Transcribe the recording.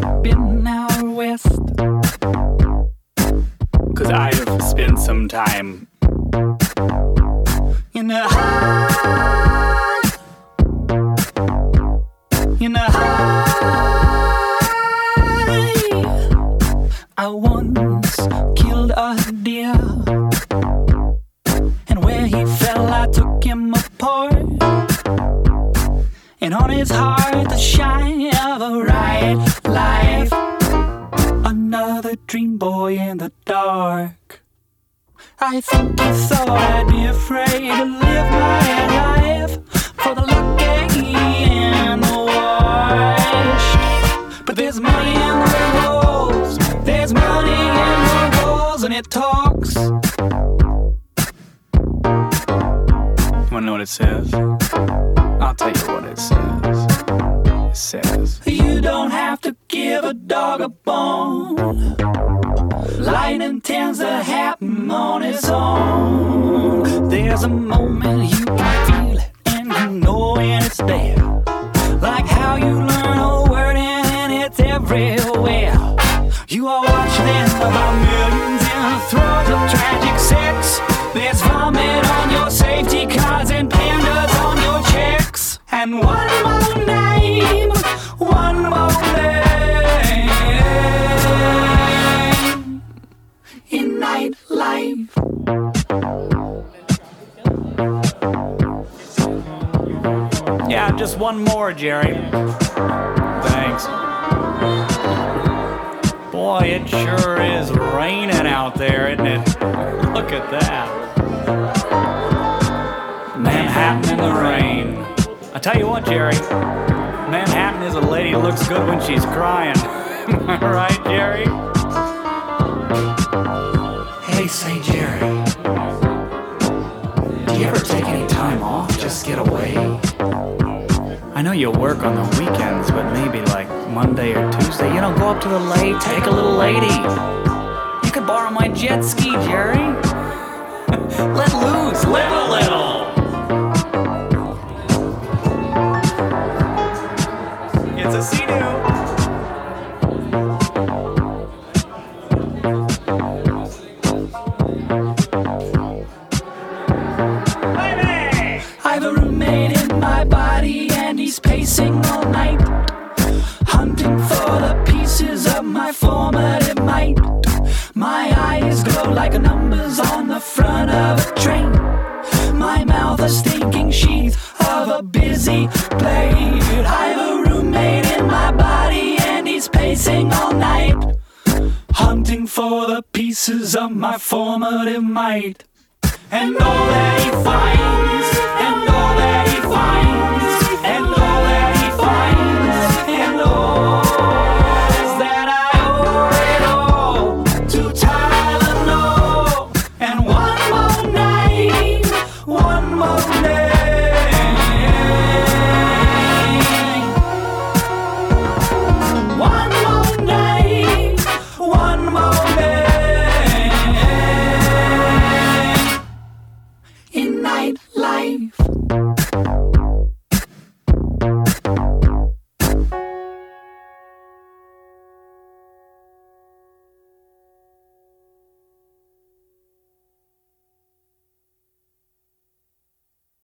been out west. 'Cause I've spent some time in a high, in a high. I once killed a deer, and where he fell I took him apart, and on his heart the shine of a right life. Another dream boy in the dark. I think he thought I'd be afraid to live my life for the lucky and the washed. But there's money in the rolls, there's money in the rolls, and it talks. You wanna know what it says? I'll tell you what it says. It says, you don't have to give a dog a bone. Lightning tends to happen on its own. There's a moment you can feel it and you know when it's there. Like how you learn a word and it's everywhere. You are watching about millions in the throes of tragic sex. There's vomit on your safety cards and pandas on your checks. And one more name, one more name in nightlife. Yeah, just one more, Jerry. Thanks. Boy, it sure is raining out there, isn't it? Look at that. Manhattan in the rain. I tell you what, Jerry. Manhattan is a lady who looks good when she's crying. Am I right, Jerry? Hey, say, Jerry. Do you ever take any time off? Just get away? I know you work on the weekends, but maybe like Monday or Tuesday, you know, go up to the lake, take a little lady. You could borrow my jet ski, Jerry. Let loose, live a little. It's a sea-doo. I've a roommate in my body and he's pacing all night, hunting for the pieces of my formative might. My eyes glow like numbers on the front of a train. My mouth a stinking sheath of a busy blade. I've a roommate in my body and he's pacing all night, hunting for the pieces of my formative might. And all that he finds, and all that he finds